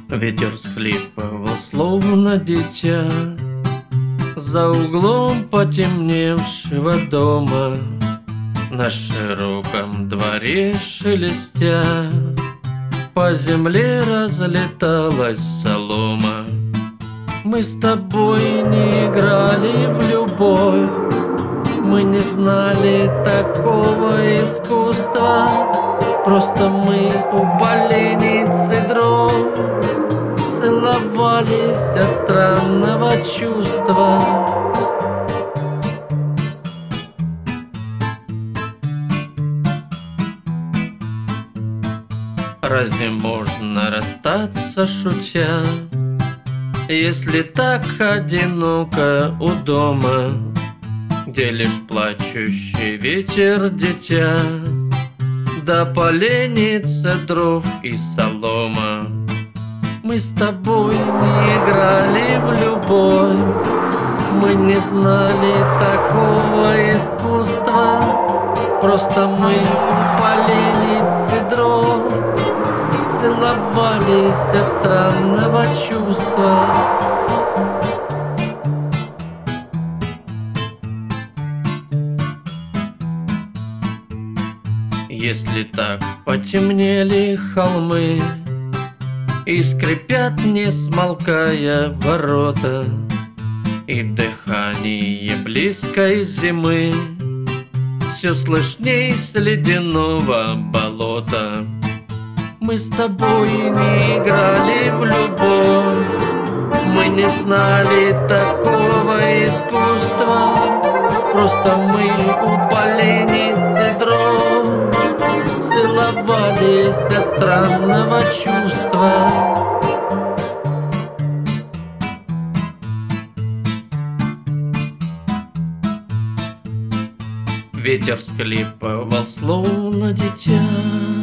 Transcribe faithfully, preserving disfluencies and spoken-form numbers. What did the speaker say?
Ветер схлипывал, словно дитя, за углом потемневшего дома. На широком дворе шелестя по земле разлеталась солома. Мы с тобой не играли в любовь, мы не знали такого искусства. Просто мы у поленницы дров целовались от странного чувства. Разве можно расстаться, шутя, если так одиноко у дома, где лишь плачущий ветер дитя, да поленница дров и солома? Мы с тобой не играли в любовь, мы не знали такого искусства. Просто мы у поленницы дров целовались от странного чувства. Если так потемнели холмы и скрипят, не смолкая, ворота, и дыхание близкой зимы все слышней с ледяного болота, мы с тобой не играли в любовь, мы не знали такого искусства. Просто мы у поленницы дров целовались от странного чувства. Ветер схлипывал, словно дитя,